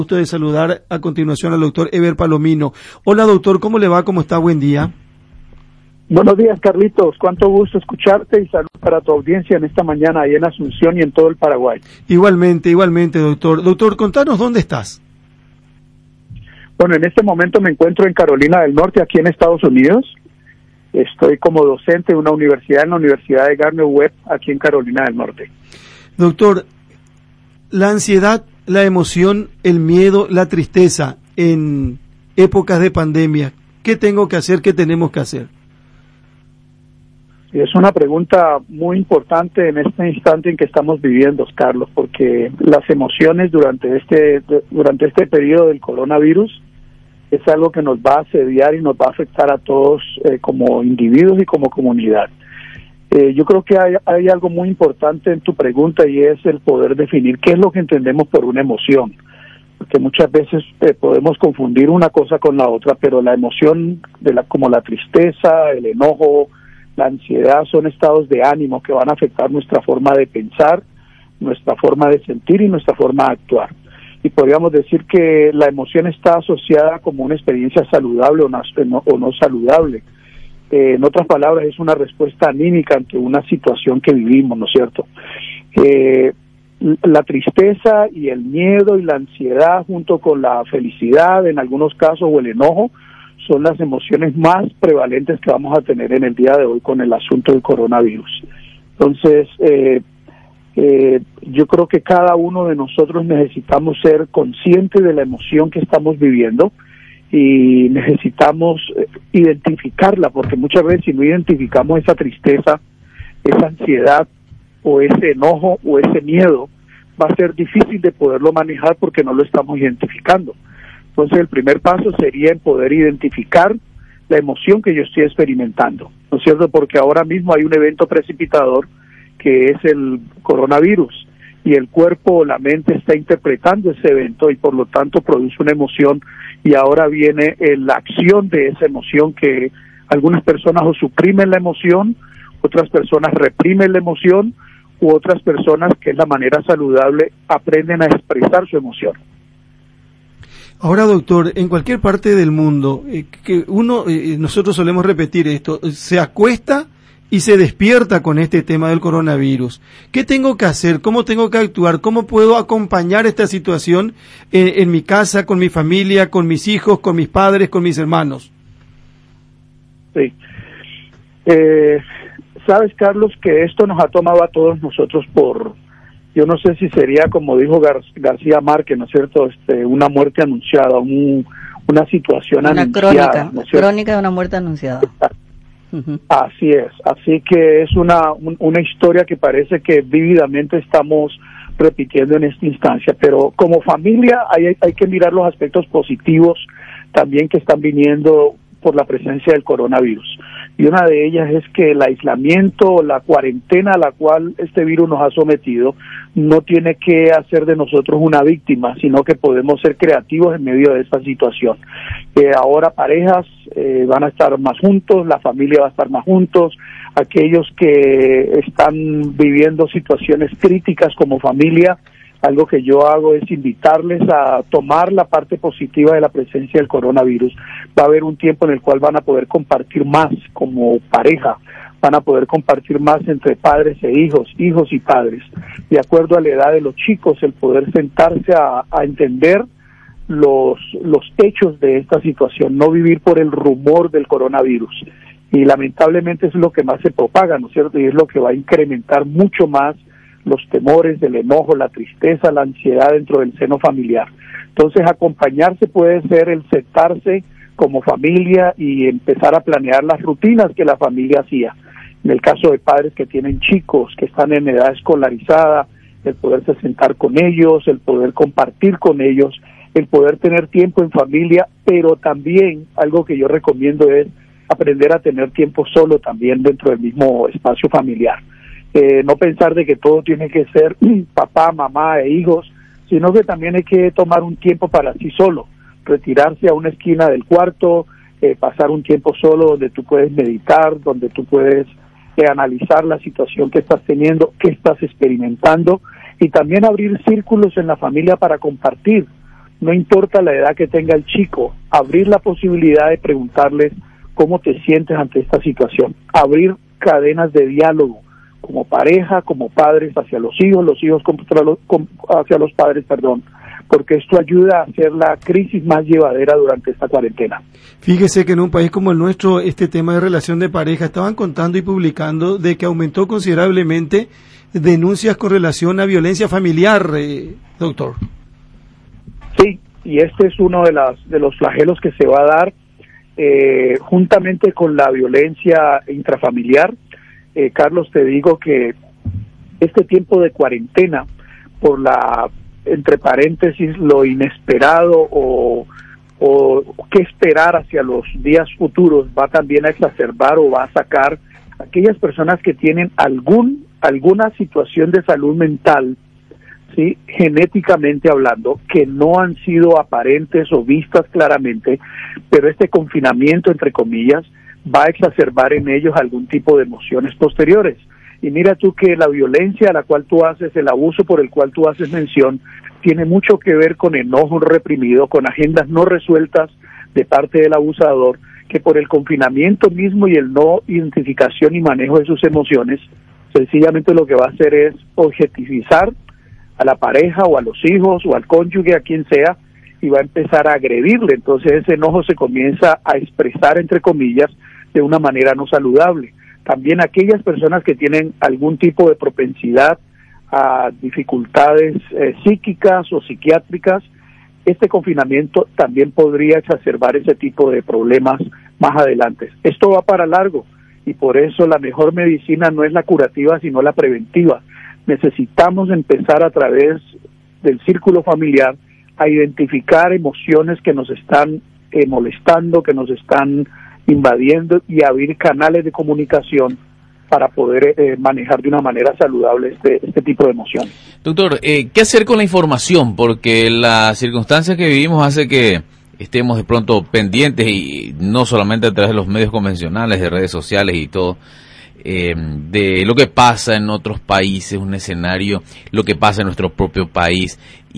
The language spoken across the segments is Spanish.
Gusto de saludar a continuación al doctor Eber Palomino. Hola doctor, ¿cómo le va? ¿Cómo está? Buen día. Buenos días, Carlitos. Cuánto gusto escucharte y salud para tu audiencia en esta mañana ahí en Asunción y en todo el Paraguay. Igualmente, doctor. Doctor, contanos dónde estás. Bueno, en este momento me encuentro en Carolina del Norte, aquí en Estados Unidos. Estoy como docente de una universidad, en la Universidad de Gardner-Webb, aquí en Carolina del Norte. Doctor, la ansiedad, la emoción, el miedo, la tristeza en épocas de pandemia, ¿qué tengo que hacer? ¿Qué tenemos que hacer? Es una pregunta muy importante en este instante en que estamos viviendo, Carlos, porque las emociones durante este periodo del coronavirus es algo que nos va a asediar y nos va a afectar a todos como individuos y como comunidad. Yo creo que hay algo muy importante en tu pregunta y es el poder definir qué es lo que entendemos por una emoción, porque muchas veces podemos confundir una cosa con la otra, pero la emoción como la tristeza, el enojo, la ansiedad son estados de ánimo que van a afectar nuestra forma de pensar, nuestra forma de sentir y nuestra forma de actuar. Y podríamos decir que la emoción está asociada como una experiencia saludable o no saludable. En otras palabras, es una respuesta anímica ante una situación que vivimos, ¿no es cierto? La tristeza y el miedo y la ansiedad junto con la felicidad en algunos casos o el enojo son las emociones más prevalentes que vamos a tener en el día de hoy con el asunto del coronavirus. Entonces, yo creo que cada uno de nosotros necesitamos ser conscientes de la emoción que estamos viviendo y necesitamos identificarla, porque muchas veces si no identificamos esa tristeza, esa ansiedad o ese enojo o ese miedo, va a ser difícil de poderlo manejar porque no lo estamos identificando. Entonces el primer paso sería en poder identificar la emoción que yo estoy experimentando, ¿no es cierto? Porque ahora mismo hay un evento precipitador que es el coronavirus y el cuerpo o la mente está interpretando ese evento y por lo tanto produce una emoción y ahora viene la acción de esa emoción que algunas personas o suprimen la emoción, otras personas reprimen la emoción u otras personas, que es la manera saludable, aprenden a expresar su emoción. Ahora, doctor, en cualquier parte del mundo, nosotros solemos repetir esto, se acuesta y se despierta con este tema del coronavirus. ¿Qué tengo que hacer? ¿Cómo tengo que actuar? ¿Cómo puedo acompañar esta situación en mi casa, con mi familia, con mis hijos, con mis padres, con mis hermanos? Sí. Sabes, Carlos, que esto nos ha tomado a todos nosotros yo no sé si sería como dijo García Márquez, ¿no es cierto? Una muerte anunciada, una situación anunciada. Crónica de una muerte anunciada. Así es, así que es una historia que parece que vívidamente estamos repitiendo en esta instancia, pero como familia hay que mirar los aspectos positivos también que están viniendo por la presencia del coronavirus. Y una de ellas es que el aislamiento, la cuarentena a la cual este virus nos ha sometido, no tiene que hacer de nosotros una víctima, sino que podemos ser creativos en medio de esta situación. Ahora parejas van a estar más juntos, la familia va a estar más juntos, aquellos que están viviendo situaciones críticas como familia, algo que yo hago es invitarles a tomar la parte positiva de la presencia del coronavirus. Va a haber un tiempo en el cual van a poder compartir más como pareja, van a poder compartir más entre padres e hijos y padres. De acuerdo a la edad de los chicos, el poder sentarse a entender los hechos de esta situación, no vivir por el rumor del coronavirus. Y lamentablemente es lo que más se propaga, ¿no es cierto? Y es lo que va a incrementar mucho más los temores, el enojo, la tristeza, la ansiedad dentro del seno familiar. Entonces, acompañarse puede ser el sentarse como familia y empezar a planear las rutinas que la familia hacía. En el caso de padres que tienen chicos, que están en edad escolarizada, el poderse sentar con ellos, el poder compartir con ellos, el poder tener tiempo en familia, pero también algo que yo recomiendo es aprender a tener tiempo solo también dentro del mismo espacio familiar. No pensar de que todo tiene que ser papá, mamá e hijos, sino que también hay que tomar un tiempo para sí solo, retirarse a una esquina del cuarto, pasar un tiempo solo donde tú puedes meditar, donde tú puedes analizar la situación que estás teniendo, que estás experimentando, y también abrir círculos en la familia para compartir. no importa la edad que tenga el chico, abrir la posibilidad de preguntarles cómo te sientes ante esta situación, abrir cadenas de diálogo como pareja, como padres hacia los hijos hacia los padres, porque esto ayuda a hacer la crisis más llevadera durante esta cuarentena. Fíjese que en un país como el nuestro, este tema de relación de pareja, estaban contando y publicando de que aumentó considerablemente denuncias con relación a violencia familiar, doctor. Sí, y este es uno de los flagelos que se va a dar juntamente con la violencia intrafamiliar. Carlos, te digo que este tiempo de cuarentena, por entre paréntesis, lo inesperado o qué esperar hacia los días futuros, va también a exacerbar o va a sacar aquellas personas que tienen alguna situación de salud mental, ¿sí?, genéticamente hablando, que no han sido aparentes o vistas claramente, pero este confinamiento, entre comillas, va a exacerbar en ellos algún tipo de emociones posteriores. Y mira tú que la violencia a la cual tú haces, el abuso por el cual tú haces mención, tiene mucho que ver con enojo reprimido, con agendas no resueltas de parte del abusador, que por el confinamiento mismo y el no identificación y manejo de sus emociones, sencillamente lo que va a hacer es objetivizar a la pareja o a los hijos o al cónyuge, a quien sea, y va a empezar a agredirle. Entonces ese enojo se comienza a expresar, entre comillas, de una manera no saludable. También aquellas personas que tienen algún tipo de propensidad a dificultades psíquicas o psiquiátricas, este confinamiento también podría exacerbar ese tipo de problemas más adelante. Esto va para largo y por eso la mejor medicina no es la curativa, sino la preventiva. Necesitamos empezar a través del círculo familiar a identificar emociones que nos están molestando, que nos están invadiendo y abrir canales de comunicación para poder manejar de una manera saludable este tipo de emociones. Doctor, ¿qué hacer con la información? Porque la circunstancia que vivimos hace que estemos de pronto pendientes, y no solamente a través de los medios convencionales, de redes sociales y todo, de lo que pasa en otros países, un escenario, lo que pasa en nuestro propio país,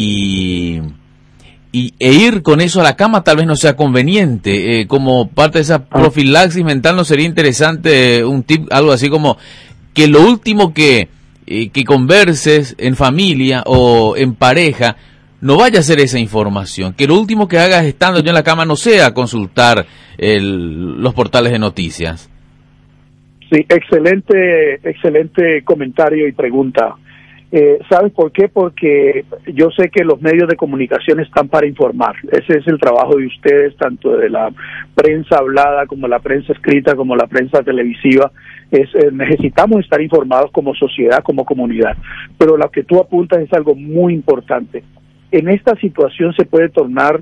e ir con eso a la cama tal vez no sea conveniente. Como parte de esa profilaxis mental, ¿no sería interesante un tip, algo así como que lo último que converses en familia o en pareja no vaya a ser esa información, que lo último que hagas estando yo en la cama no sea consultar los portales de noticias? Sí, excelente comentario y pregunta. ¿Sabes por qué? Porque yo sé que los medios de comunicación están para informar. Ese es el trabajo de ustedes, tanto de la prensa hablada como la prensa escrita, como la prensa televisiva. Necesitamos estar informados como sociedad, como comunidad. Pero lo que tú apuntas es algo muy importante. En esta situación se puede tornar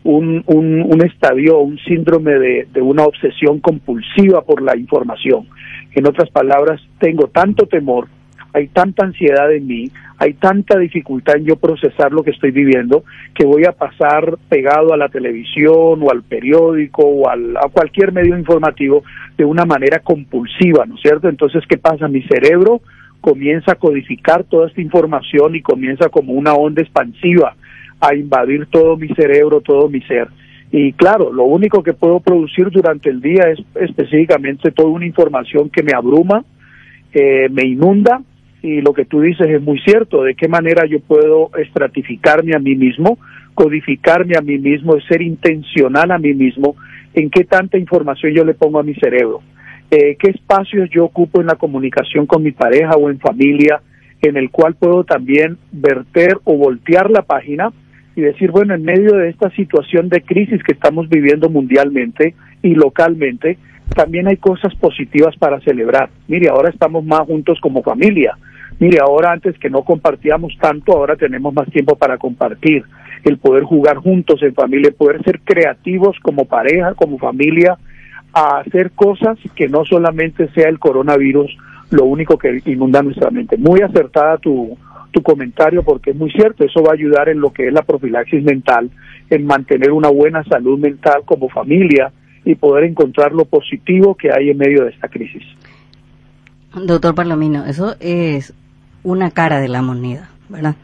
un estadio, un síndrome de una obsesión compulsiva por la información. En otras palabras, tengo tanto temor, hay tanta ansiedad en mí, hay tanta dificultad en yo procesar lo que estoy viviendo, que voy a pasar pegado a la televisión o al periódico o a cualquier medio informativo de una manera compulsiva, ¿no es cierto? Entonces, ¿qué pasa? Mi cerebro comienza a codificar toda esta información y comienza como una onda expansiva a invadir todo mi cerebro, todo mi ser. Y claro, lo único que puedo producir durante el día es específicamente toda una información que me abruma, me inunda, y lo que tú dices es muy cierto. ¿De qué manera yo puedo estratificarme a mí mismo, codificarme a mí mismo, ser intencional a mí mismo, en qué tanta información yo le pongo a mi cerebro? ¿Qué espacios yo ocupo en la comunicación con mi pareja o en familia, en el cual puedo también verter o voltear la página y decir, bueno, en medio de esta situación de crisis que estamos viviendo mundialmente y localmente, también hay cosas positivas para celebrar. Mire, ahora estamos más juntos como familia. Mire, ahora antes que no compartíamos tanto, ahora tenemos más tiempo para compartir. El poder jugar juntos en familia, poder ser creativos como pareja, como familia, a hacer cosas que no solamente sea el coronavirus lo único que inunda nuestra mente. Muy acertada tu comentario, porque es muy cierto. Eso va a ayudar en lo que es la profilaxis mental, en mantener una buena salud mental como familia y poder encontrar lo positivo que hay en medio de esta crisis. Doctor Palomino, eso es una cara de la moneda, ¿verdad?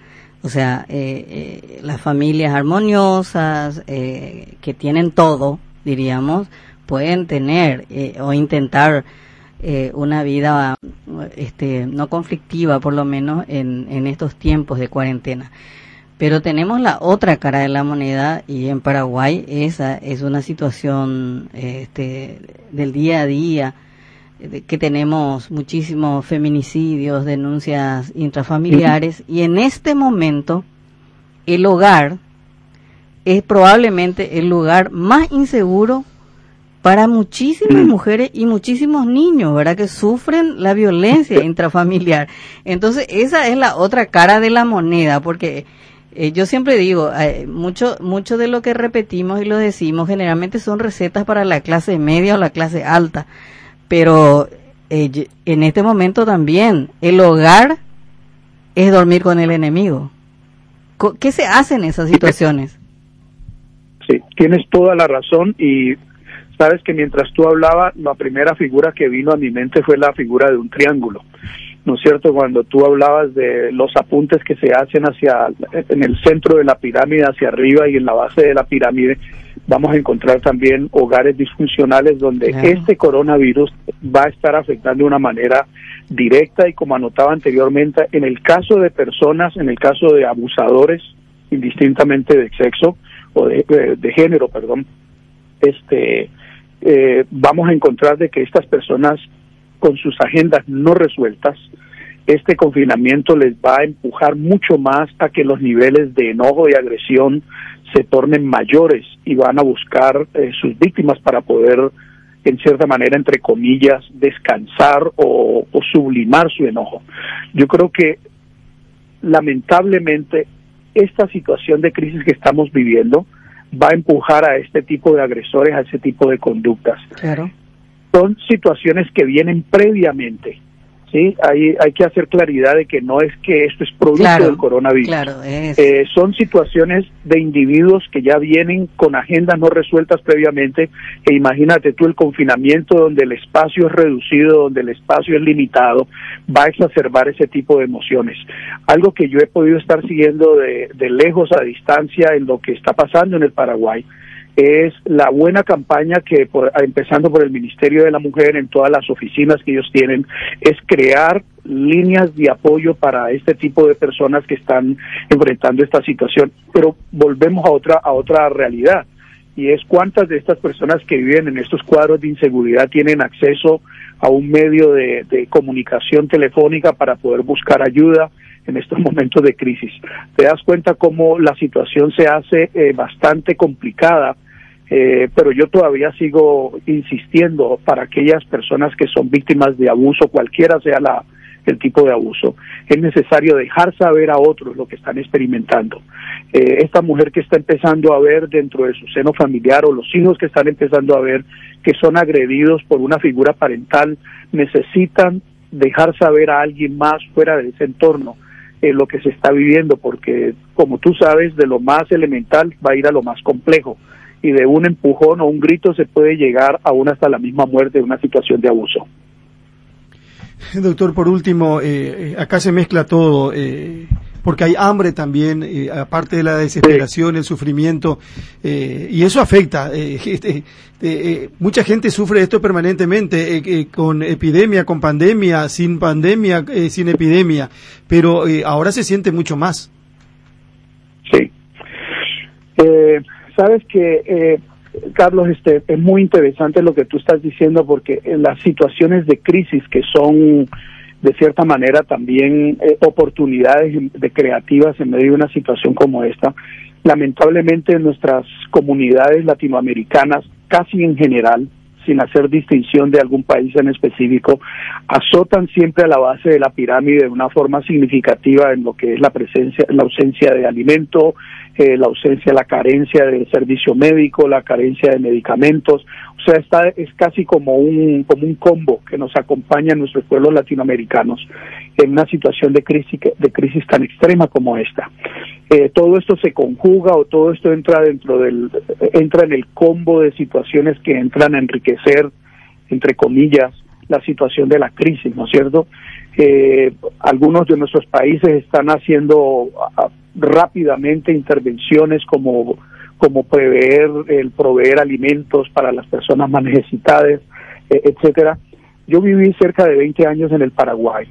O sea, las familias armoniosas, que tienen todo, diríamos, pueden tener o intentar una vida no conflictiva, por lo menos en estos tiempos de cuarentena. Pero tenemos la otra cara de la moneda, y en Paraguay esa es una situación del día a día, que tenemos muchísimos feminicidios, denuncias intrafamiliares, y en este momento el hogar es probablemente el lugar más inseguro para muchísimas mujeres y muchísimos niños, ¿verdad?, que sufren la violencia intrafamiliar. Entonces esa es la otra cara de la moneda, porque yo siempre digo, mucho de lo que repetimos y lo decimos generalmente son recetas para la clase media o la clase alta, pero en este momento también el hogar es dormir con el enemigo. ¿Qué se hace en esas situaciones? Sí, tienes toda la razón, y sabes que mientras tú hablabas, la primera figura que vino a mi mente fue la figura de un triángulo, ¿no es cierto? Cuando tú hablabas de los apuntes que se hacen en el centro de la pirámide hacia arriba, y en la base de la pirámide vamos a encontrar también hogares disfuncionales donde este coronavirus va a estar afectando de una manera directa, y como anotaba anteriormente, en el caso de personas, en el caso de abusadores, indistintamente de sexo o de género, perdón, vamos a encontrar de que estas personas, con sus agendas no resueltas, este confinamiento les va a empujar mucho más a que los niveles de enojo y agresión se tornen mayores, y van a buscar sus víctimas para poder, en cierta manera, entre comillas, descansar o sublimar su enojo. Yo creo que, lamentablemente, esta situación de crisis que estamos viviendo va a empujar a este tipo de agresores, a ese tipo de conductas. Claro. Son situaciones que vienen previamente, ¿sí? Hay que hacer claridad de que no es que esto es producto del coronavirus. Claro, son situaciones de individuos que ya vienen con agendas no resueltas previamente, e imagínate tú el confinamiento donde el espacio es reducido, donde el espacio es limitado, va a exacerbar ese tipo de emociones. Algo que yo he podido estar siguiendo de lejos, a distancia, en lo que está pasando en el Paraguay, es la buena campaña que, empezando por el Ministerio de la Mujer, en todas las oficinas que ellos tienen, es crear líneas de apoyo para este tipo de personas que están enfrentando esta situación. Pero volvemos a otra realidad, y es cuántas de estas personas que viven en estos cuadros de inseguridad tienen acceso a un medio de comunicación telefónica para poder buscar ayuda en estos momentos de crisis. Te das cuenta cómo la situación se hace bastante complicada, pero yo todavía sigo insistiendo para aquellas personas que son víctimas de abuso, cualquiera sea el tipo de abuso, es necesario dejar saber a otros lo que están experimentando. Esta mujer que está empezando a ver dentro de su seno familiar, o los hijos que están empezando a ver que son agredidos por una figura parental, necesitan dejar saber a alguien más fuera de ese entorno lo que se está viviendo, porque, como tú sabes, de lo más elemental va a ir a lo más complejo, y de un empujón o un grito se puede llegar aún hasta la misma muerte de una situación de abuso. Doctor, por último, acá se mezcla todo, porque hay hambre también, aparte de la desesperación, el sufrimiento, y eso afecta. Mucha gente sufre esto permanentemente, con epidemia, con pandemia, sin epidemia, pero ahora se siente mucho más. Sí. Sabes que, Carlos, es muy interesante lo que tú estás diciendo, porque en las situaciones de crisis, que son de cierta manera también oportunidades de creativas en medio de una situación como esta, lamentablemente en nuestras comunidades latinoamericanas, casi en general, sin hacer distinción de algún país en específico, azotan siempre a la base de la pirámide de una forma significativa en lo que es la ausencia de alimento, la ausencia, la carencia de servicio médico, la carencia de medicamentos. O sea, es casi como un combo que nos acompaña en nuestros pueblos latinoamericanos en una situación de crisis tan extrema como esta. Todo esto se conjuga, o todo esto entra en el combo de situaciones que entran a enriquecer, entre comillas, la situación de la crisis, ¿no es cierto? Algunos de nuestros países están haciendo rápidamente intervenciones como proveer alimentos para las personas más necesitadas, etcétera. Yo viví cerca de 20 años en el Paraguay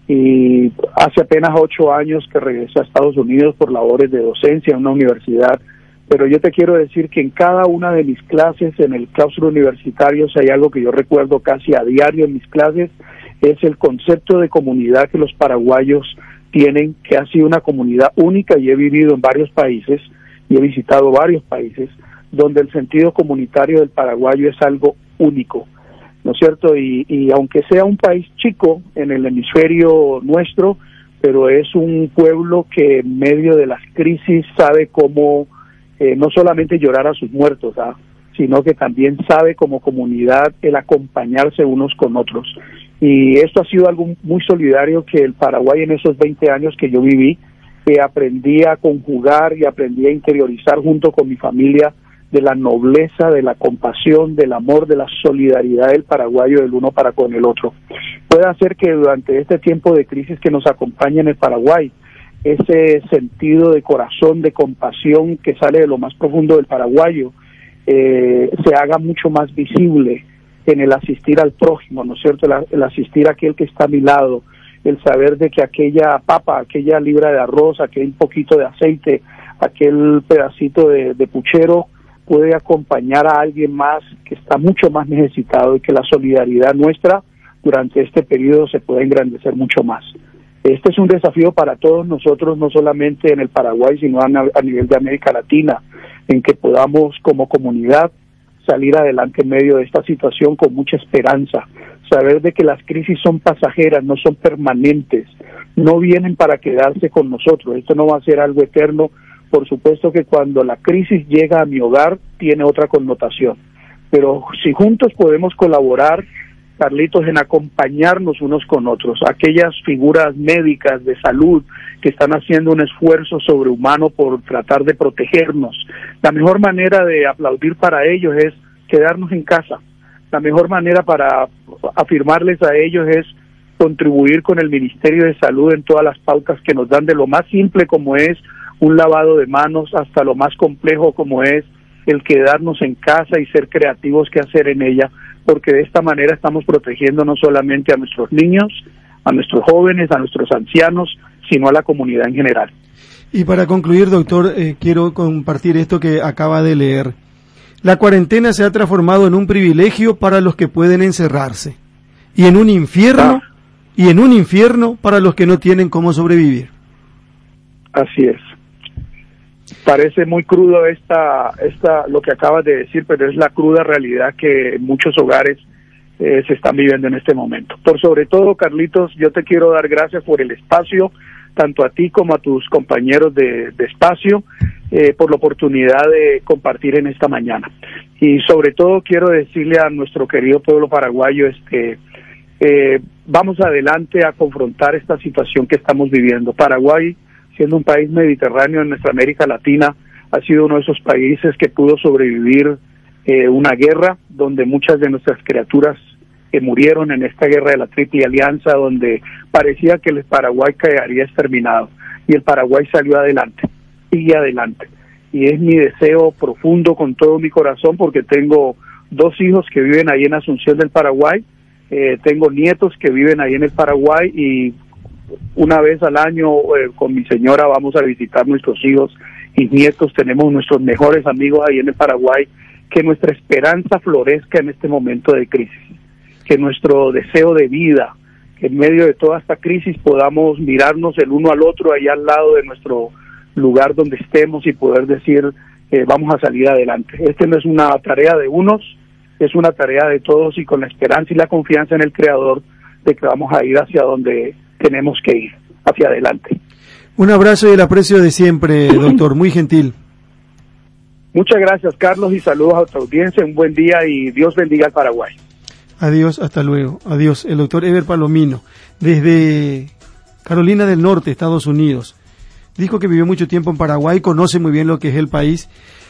y hace apenas 8 años que regresé a Estados Unidos por labores de docencia en una universidad, pero yo te quiero decir que en cada una de mis clases, en el claustro universitario, si hay algo que yo recuerdo casi a diario en mis clases, es el concepto de comunidad que los paraguayos tienen, que ha sido una comunidad única, y he vivido en varios países y he visitado varios países donde el sentido comunitario del paraguayo es algo único, ¿no es cierto? Y aunque sea un país chico en el hemisferio nuestro, pero es un pueblo que en medio de las crisis sabe cómo no solamente llorar a sus muertos, sino que también sabe como comunidad el acompañarse unos con otros. Y esto ha sido algo muy solidario que el Paraguay en esos 20 años que yo viví, aprendí a conjugar y aprendí a interiorizar junto con mi familia de la nobleza, de la compasión, del amor, de la solidaridad del paraguayo del uno para con el otro. Puede hacer que durante este tiempo de crisis que nos acompaña en el Paraguay, ese sentido de corazón, de compasión que sale de lo más profundo del paraguayo, se haga mucho más visible en el asistir al prójimo, ¿no es cierto? El asistir a aquel que está a mi lado, el saber de que aquella papa, aquella libra de arroz, aquel poquito de aceite, aquel pedacito de puchero puede acompañar a alguien más que está mucho más necesitado, y que la solidaridad nuestra durante este periodo se puede engrandecer mucho más. Este es un desafío para todos nosotros, no solamente en el Paraguay, sino a nivel de América Latina, en que podamos como comunidad salir adelante en medio de esta situación con mucha esperanza, saber de que las crisis son pasajeras, no son permanentes, no vienen para quedarse con nosotros, esto no va a ser algo eterno. Por supuesto que cuando la crisis llega a mi hogar tiene otra connotación, pero si juntos podemos colaborar, Carlitos, en acompañarnos unos con otros, aquellas figuras médicas de salud que están haciendo un esfuerzo sobrehumano por tratar de protegernos, la mejor manera de aplaudir para ellos es quedarnos en casa. La mejor manera para afirmarles a ellos es contribuir con el Ministerio de Salud en todas las pautas que nos dan, de lo más simple como es un lavado de manos hasta lo más complejo como es el quedarnos en casa y ser creativos que hacer en ella, porque de esta manera estamos protegiendo no solamente a nuestros niños, a nuestros jóvenes, a nuestros ancianos, sino a la comunidad en general. Y para concluir, doctor, quiero compartir esto que acaba de leer. La cuarentena se ha transformado en un privilegio para los que pueden encerrarse, y en un infierno, para los que no tienen cómo sobrevivir. Así es. Parece muy crudo lo que acabas de decir, pero es la cruda realidad que en muchos hogares se están viviendo en este momento. Por sobre todo, Carlitos, yo te quiero dar gracias por el espacio, tanto a ti como a tus compañeros de espacio, por la oportunidad de compartir en esta mañana. Y sobre todo quiero decirle a nuestro querido pueblo paraguayo, vamos adelante a confrontar esta situación que estamos viviendo. Paraguay, siendo un país mediterráneo en nuestra América Latina, ha sido uno de esos países que pudo sobrevivir una guerra, donde muchas de nuestras criaturas murieron en esta guerra de la Triple Alianza, donde parecía que el Paraguay quedaría exterminado, y el Paraguay salió adelante, sigue adelante, y es mi deseo profundo con todo mi corazón, porque tengo 2 hijos que viven ahí en Asunción del Paraguay, tengo nietos que viven ahí en el Paraguay, y una vez al año con mi señora vamos a visitar nuestros hijos y nietos, tenemos nuestros mejores amigos ahí en el Paraguay. Que nuestra esperanza florezca en este momento de crisis, que nuestro deseo de vida, que en medio de toda esta crisis podamos mirarnos el uno al otro allá al lado de nuestro lugar donde estemos y poder decir vamos a salir adelante. Este no es una tarea de unos, es una tarea de todos, y con la esperanza y la confianza en el Creador de que vamos a ir hacia donde tenemos que ir, hacia adelante. Un abrazo y el aprecio de siempre, doctor, muy gentil. Muchas gracias, Carlos, y saludos a tu audiencia, un buen día y Dios bendiga al Paraguay. Adiós, hasta luego. Adiós. El doctor Eber Palomino, desde Carolina del Norte, Estados Unidos. Dijo que vivió mucho tiempo en Paraguay, conoce muy bien lo que es el país,